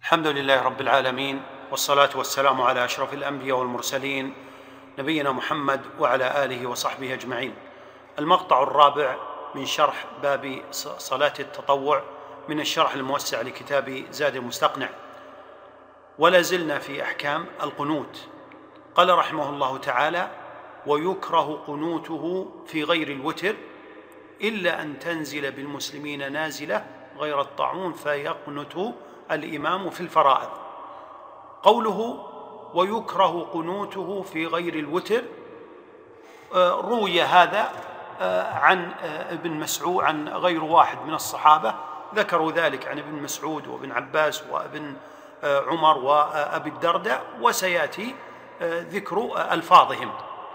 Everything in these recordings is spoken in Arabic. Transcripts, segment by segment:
الحمد لله رب العالمين، والصلاة والسلام على أشرف الأنبياء والمرسلين نبينا محمد وعلى آله وصحبه أجمعين. المقطع الرابع من شرح باب صلاة التطوع من الشرح الموسع لكتاب زاد المستقنع، ولا زلنا في أحكام القنوت. قال رحمه الله تعالى: ويكره قنوته في غير الوتر إلا أن تنزل بالمسلمين نازلة غير الطاعون فيقنت الإمام في الفرائض. قوله ويكره قنوته في غير الوتر، روي هذا عن ابن مسعود، عن غير واحد من الصحابة ذكروا ذلك عن ابن مسعود وابن عباس وابن عمر وأبي الدرداء، وسيأتي ذكر ألفاظهم.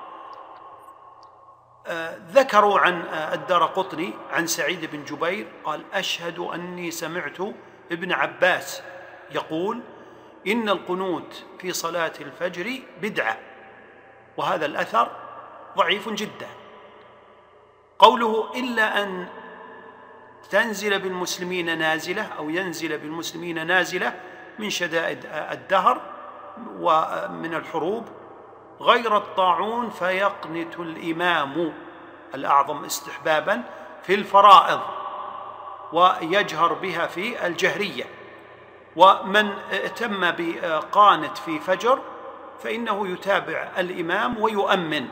ذكروا عن الدارقطني عن سعيد بن جبير قال: أشهد أني سمعت ابن عباس يقول: إن القنوت في صلاة الفجر بدعة. وهذا الأثر ضعيف جدا. قوله إلا أن تنزل بالمسلمين نازلة أو ينزل بالمسلمين نازلة من شدائد الدهر ومن الحروب غير الطاعون فيقنت الإمام الأعظم استحبابا في الفرائض ويجهر بها في الجهرية. ومن اتم بقانت في فجر فإنه يتابع الإمام ويؤمن.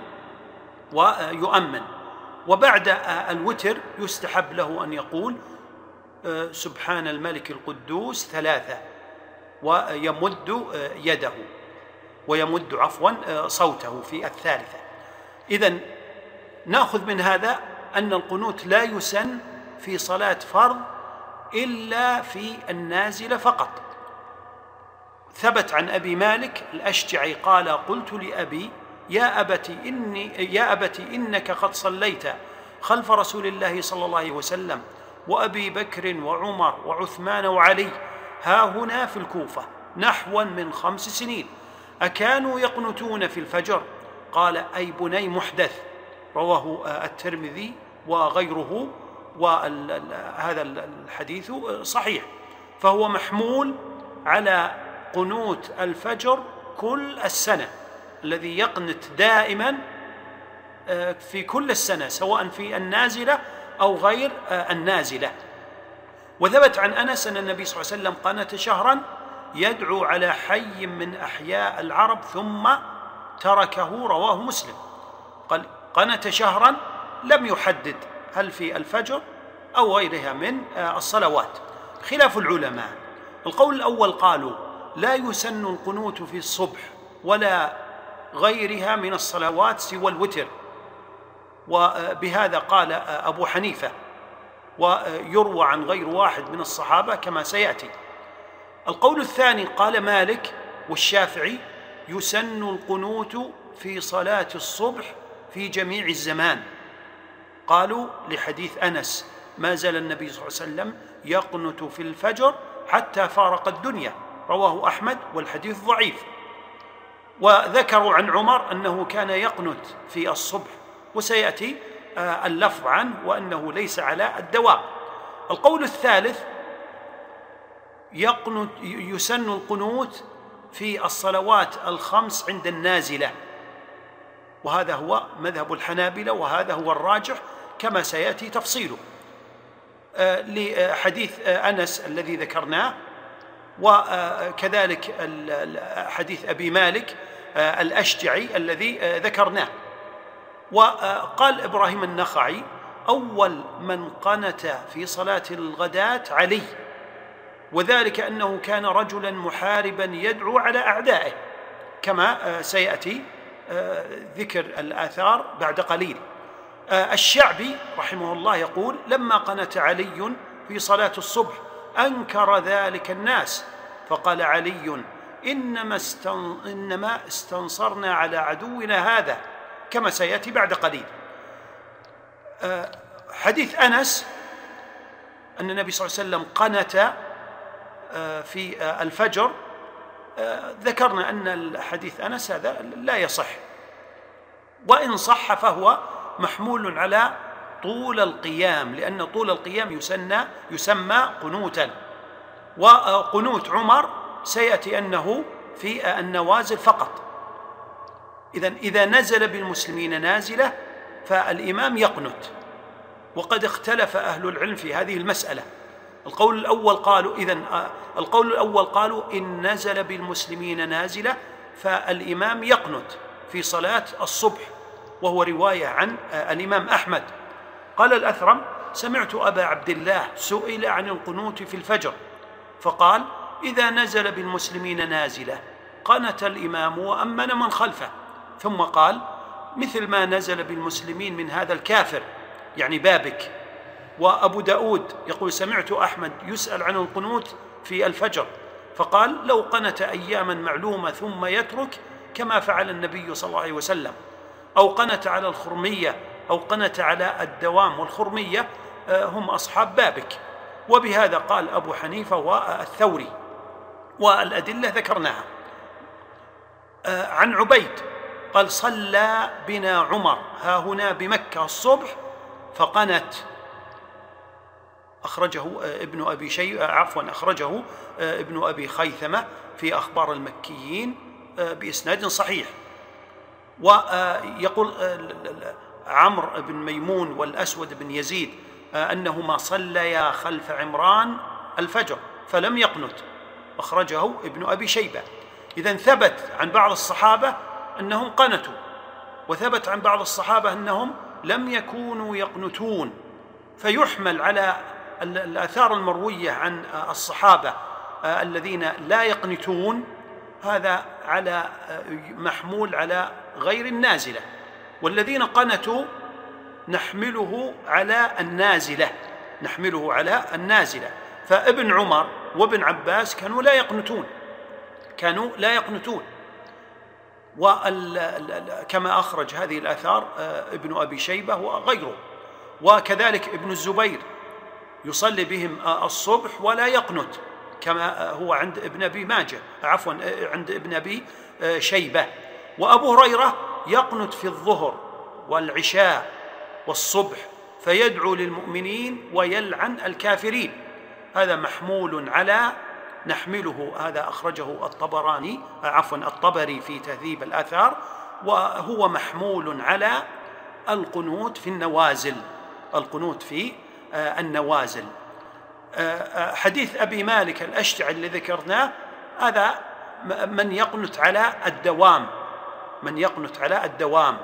وبعد الوتر يستحب له أن يقول سبحان الملك القدوس 3 ويمد يده ويمد صوته في 3. إذن نأخذ من هذا أن القنوت لا يسن في صلاة فرض إلا في النازلة فقط. ثبت عن أبي مالك الأشجعي قال: قلت لأبي يا أبت إنك قد صليت خلف رسول الله صلى الله عليه وسلم وأبي بكر وعمر وعثمان وعلي ها هنا في الكوفة نحوا من 5 سنين، أكانوا يقنتون في الفجر؟ قال: أي بني محدث. رواه الترمذي وغيره، وهذا الحديث صحيح، فهو محمول على قنوت الفجر كل السنة، الذي يقنت دائما في كل السنة سواء في النازلة أو غير النازلة. وثبت عن أنس أن النبي صلى الله عليه وسلم قنت شهرا يدعو على حي من أحياء العرب ثم تركه. رواه مسلم. قال قنت شهرا، لم يحدد هل في الفجر أو غيرها من الصلوات. خلاف العلماء: القول الأول قالوا لا يسن القنوت في الصبح ولا غيرها من الصلوات سوى الوتر، وبهذا قال أبو حنيفة، ويروى عن غير واحد من الصحابة كما سيأتي. القول الثاني قال مالك والشافعي: يسن القنوت في صلاة الصبح في جميع الزمان. قالوا لحديث أنس: ما زال النبي صلى الله عليه وسلم يقنت في الفجر حتى فارق الدنيا. رواه أحمد والحديث ضعيف. وذكروا عن عمر أنه كان يقنت في الصبح، وسيأتي اللفظ عنه وأنه ليس على الدوام. القول الثالث: يسن القنوت في الصلوات ال5 عند النازلة، وهذا هو مذهب الحنابلة، وهذا هو الراجح كما سيأتي تفصيله لحديث أنس الذي ذكرناه، وكذلك حديث أبي مالك الأشجعي الذي ذكرناه. وقال إبراهيم النخعي: أول من قنت في صلاة الغداة علي، وذلك أنه كان رجلا محاربا يدعو على أعدائه، كما سيأتي ذكر الآثار بعد قليل. الشعبي رحمه الله يقول: لما قنت علي في صلاة الصبح أنكر ذلك الناس، فقال علي: إنما استنصرنا على عدونا هذا، كما سيأتي بعد قليل. حديث أنس أن النبي صلى الله عليه وسلم قنت في الفجر، ذكرنا أن الحديث أنس هذا لا يصح، وإن صح فهو محمول على طول القيام، لأن طول القيام يسمى قنوتا. وقنوت عمر سيأتي أنه في النوازل فقط. إذا نزل بالمسلمين نازلة فالإمام يقنت. وقد اختلف أهل العلم في هذه المسألة. القول الأول قالوا إن نزل بالمسلمين نازلة فالإمام يقنت في صلاة الصبح، وهو رواية عن الإمام أحمد. قال الأثرم: سمعت أبا عبد الله سئل عن القنوت في الفجر فقال: إذا نزل بالمسلمين نازلة قنت الإمام وأمن من خلفه، ثم قال: مثل ما نزل بالمسلمين من هذا الكافر، يعني بابك. وأبو داود يقول: سمعت أحمد يسأل عن القنوت في الفجر فقال: لو قنت أياما معلومة ثم يترك كما فعل النبي صلى الله عليه وسلم، أو قنت على الخرمية أو قنت على الدوام، والخرمية هم أصحاب بابك. وبهذا قال أبو حنيفة والثوري، والأدلة ذكرناها. عن عبيد قال: صلى بنا عمر ها هنا بمكة الصبح فقنت. أخرجه ابن أبي خيثمة في أخبار المكيين بإسناد صحيح. ويقول عمرو بن ميمون والأسود بن يزيد أنهما صليا خلف عمران الفجر فلم يقنت، أخرجه ابن أبي شيبة. إذن ثبت عن بعض الصحابة أنهم قنتوا، وثبت عن بعض الصحابة أنهم لم يكونوا يقنتون، فيحمل على الآثار المروية عن الصحابة الذين لا يقنتون، هذا محمول على غير النازلة، والذين قنتوا نحمله على النازلة. فابن عمر وابن عباس كانوا لا يقنتون. وكما أخرج هذه الآثار ابن أبي شيبة وغيره. وكذلك ابن الزبير يصلي بهم الصبح ولا يقنت، كما هو عند عند ابن أبي شيبة. وأبو هريرة يقنت في الظهر والعشاء والصبح فيدعو للمؤمنين ويلعن الكافرين. هذا نحمله، هذا أخرجه الطبري في تهذيب الآثار، وهو محمول على القنوت في النوازل. حديث أبي مالك الأشجعي اللي ذكرناه هذا من يقنت على الدوام.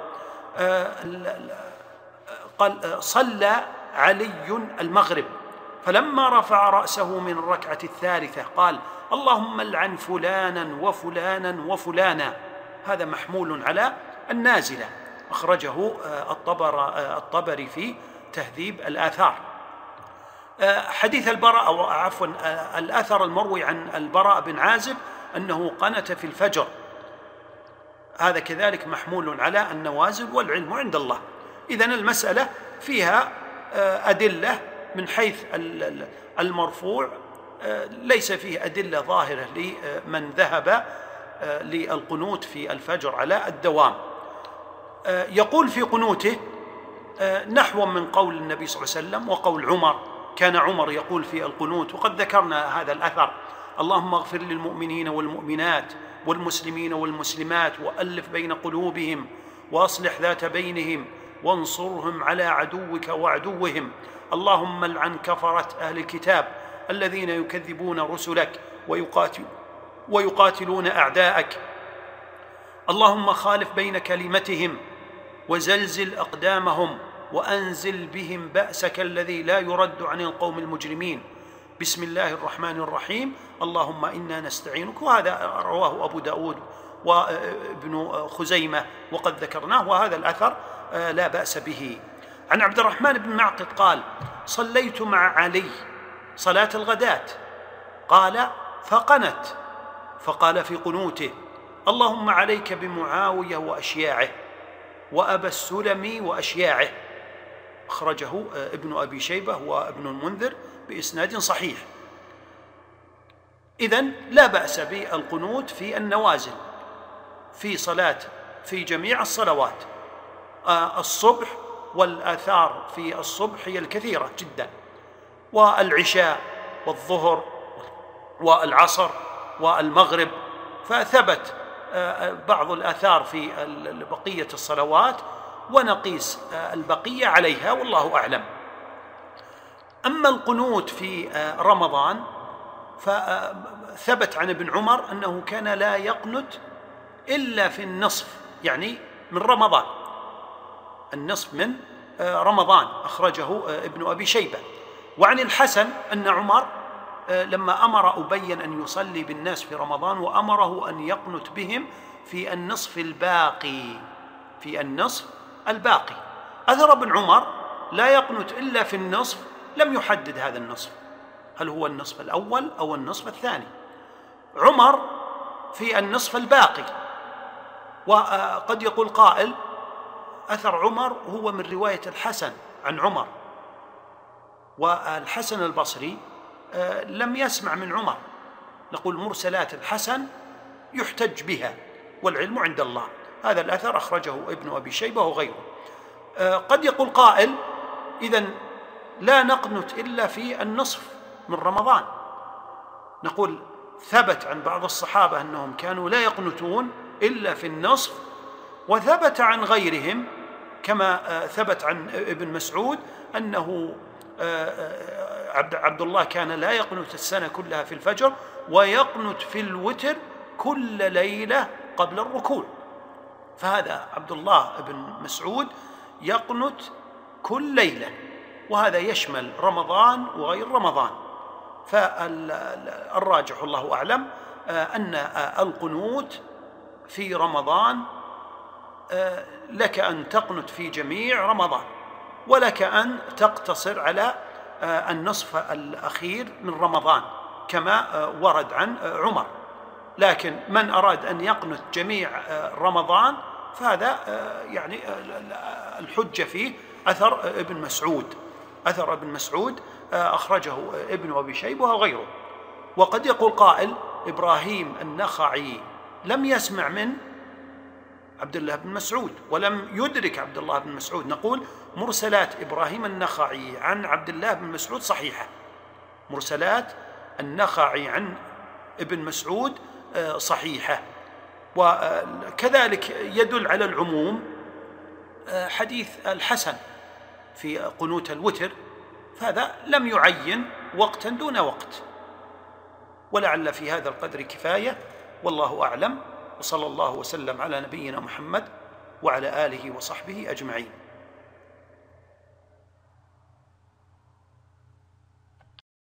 قال: صلى علي المغرب فلما رفع رأسه من الركعة الثالثة قال: اللهم العن فلانا وفلانا وفلانا. هذا محمول على النازلة، أخرجه الطبري في تهذيب الآثار. حديث الأثر المروي عن البراء بن عازب أنه قنت في الفجر، هذا كذلك محمول على النوازل، والعلم عند الله. إذن المسألة فيها أدلة من حيث المرفوع، ليس فيه أدلة ظاهرة لمن ذهب للقنوت في الفجر على الدوام. يقول في قنوته نحو من قول النبي صلى الله عليه وسلم وقول عمر. كان عمر يقول في القنوت، وقد ذكرنا هذا الأثر: اللهم اغفر للمؤمنين والمؤمنات والمسلمين والمسلمات وألف بين قلوبهم وأصلح ذات بينهم وانصرهم على عدوك وعدوهم، اللهم العن كفرة أهل الكتاب الذين يكذبون رسلك ويقاتلون أعداءك، اللهم خالف بين كلمتهم وزلزل أقدامهم وأنزل بهم بأسك الذي لا يرد عن القوم المجرمين، بسم الله الرحمن الرحيم، اللهم إنا نستعينك. وهذا رواه أبو داود وابن خزيمة وقد ذكرناه، وهذا الأثر لا بأس به. عن عبد الرحمن بن معقد قال: صليت مع علي صلاة الغداة قال فقنت، فقال في قنوته: اللهم عليك بمعاوية وأشياعه وأبا السلم وأشياعه، أخرجه ابن أبي شيبة وابن المنذر بإسناد صحيح. إذن لا بأس بالقنوت في النوازل في جميع الصلوات. الصبح والآثار في الصبح هي الكثيرة جدا، والعشاء والظهر والعصر والمغرب، فثبت بعض الآثار في بقية الصلوات ونقيس البقية عليها والله أعلم. أما القنوت في رمضان فثبت عن ابن عمر أنه كان لا يقنت إلا في النصف، يعني من رمضان، النصف من رمضان، أخرجه ابن أبي شيبة. وعن الحسن أن عمر لما أمر أبي أن يصلي بالناس في رمضان وأمره أن يقنت بهم في النصف الباقي، في النصف الباقي. أثر ابن عمر لا يقنت إلا في النصف، لم يحدد هذا النصف هل هو النصف الأول أو النصف الثاني. عمر في النصف الباقي. وقد يقول قائل أثر عمر هو من رواية الحسن عن عمر، والحسن البصري لم يسمع من عمر. نقول مرسلات الحسن يحتج بها والعلم عند الله. هذا الأثر أخرجه ابن أبي شيبة وغيره. قد يقول قائل إذن لا نقنت إلا في النصف من رمضان. نقول ثبت عن بعض الصحابة أنهم كانوا لا يقنتون إلا في النصف، وثبت عن غيرهم كما ثبت عن ابن مسعود أنه عبد الله كان لا يقنت السنة كلها في الفجر ويقنت في الوتر كل ليلة قبل الركوع. فهذا عبد الله بن مسعود يقنت كل ليلة، وهذا يشمل رمضان وغير رمضان. فالراجح الله أعلم أن القنوت في رمضان لك أن تقنت في جميع رمضان، ولك أن تقتصر على النصف الأخير من رمضان كما ورد عن عمر. لكن من أراد أن يقنت جميع رمضان فهذا يعني الحجة فيه أثر ابن مسعود. أثر ابن مسعود أخرجه ابن أبي شيبة وغيره. وقد يقول قائل إبراهيم النخعي لم يسمع من عبد الله بن مسعود ولم يدرك عبد الله بن مسعود. نقول مرسلات إبراهيم النخعي عن عبد الله بن مسعود صحيحة، مرسلات النخعي عن ابن مسعود صحيحة. وكذلك يدل على العموم حديث الحسن في قنوت الوتر، فهذا لم يعين وقتا دون وقت. ولعل في هذا القدر كفاية، والله أعلم، وصلى الله وسلم على نبينا محمد وعلى آله وصحبه أجمعين.